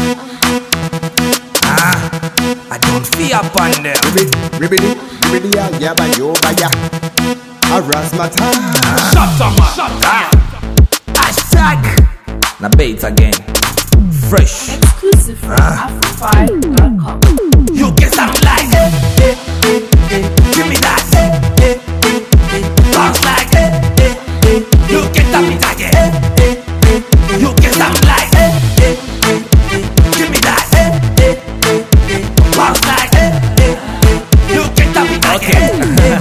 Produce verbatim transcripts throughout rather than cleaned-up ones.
Ah, I don't fear upon them. Ribbidi, ribbidi, ribbidi, ya, yabba, yo, baya. Harass my time. Shut up, man. Shut up. Hashtag. Now bait again. Fresh. Exclusive from Afrofy dot com. You get something like it. Give me that. Bounce like it. You get something like it. You get something like it. Give me that. Bounce like it. You get something like it.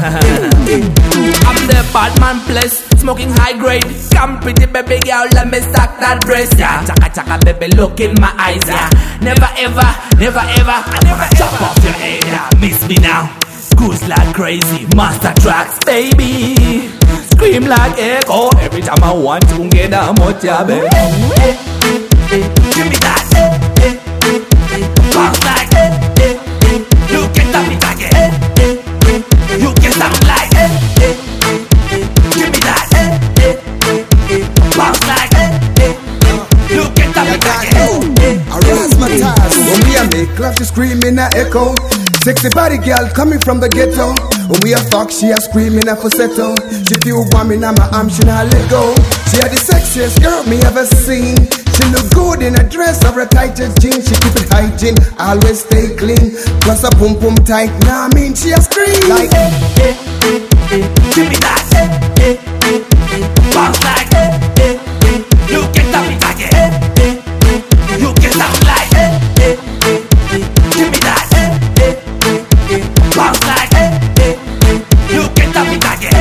I'm the bad man plus smoking high grade. Come pretty baby girl, let me stack that breast, yeah. Chaka chaka baby, look in my eyes, yeah. Never ever, never ever, I never chop off your head, yeah. Miss me now, cruise like crazy, master tracks, baby. Scream like echo every time I want to get a mocha, baby. Give me that, bounce like it. You get something like it. You get something like it. Give me that. Bounce like it. You get something like it. I raise my ties. When we are make love, she scream in a echo. Sexy body girl coming from the ghetto. When we are fuck, she a screaming a falsetto. She feel warm in my arm, she not let go. She had the sexiest girl me ever seen. She look good in a dress or a tightest jeans. She keep it hygiene, always stay clean. Plus a pum pum tight, nah I mean she a scream like eh, eh, eh, eh. Give me that. Bounce like it. You get something like it. You get something like it. Give me that. Bounce like it. You get something like it.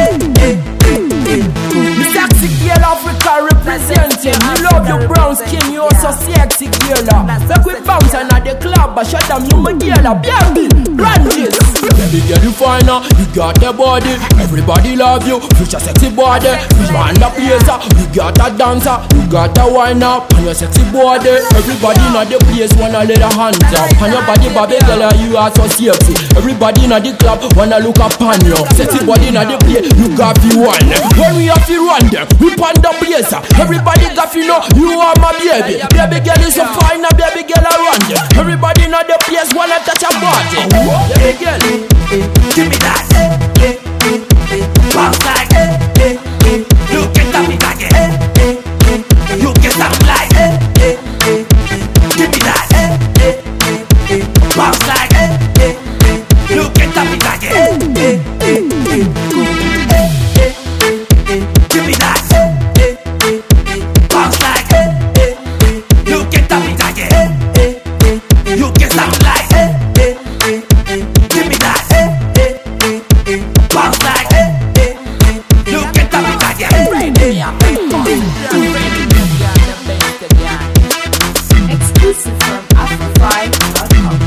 The sexy girl Africa representing. You love your brown skin, you also sexy girl. Make we bounce and at the club, but shut them you my girl. Baby, branches. Baby girl you fine, you got the body. Everybody love you, future sexy body. You want the place, you got a dancer. You got a wine up on your sexy body. Everybody in the place wanna lay their hands up on your body, baby girl, you are so sexy. Everybody in the club wanna look upon you. Sexy body in the place, you got the one. When we have to run them, we pan the place. Everybody got to know you are my baby. Baby girl is so fine, a baby girl around them. Everybody in the place wanna touch a body. Baby girl, give me that. Bounce like it. You get something like it. You get something like it. Give me that. Bounce like it. You get something like it. Give me that. Bounce like it. You get something like it. You get something like it. Give me that. Bounce like it. You get something like it. Exclusive from Afrofy dot com.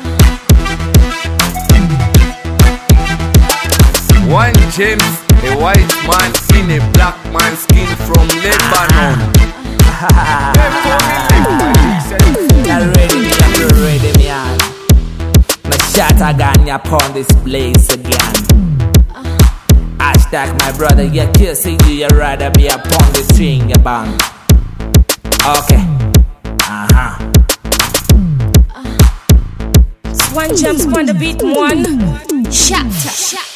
One James, a white man in a black man's skin from Lebanon. Not ready, me, I'm ready, me on. My shot again, upon this place again. Hashtag my brother, you're kissing you, you'd rather be upon the string, you bang. Okay. Uh-huh. Swan Champs on the beat one. Shut up.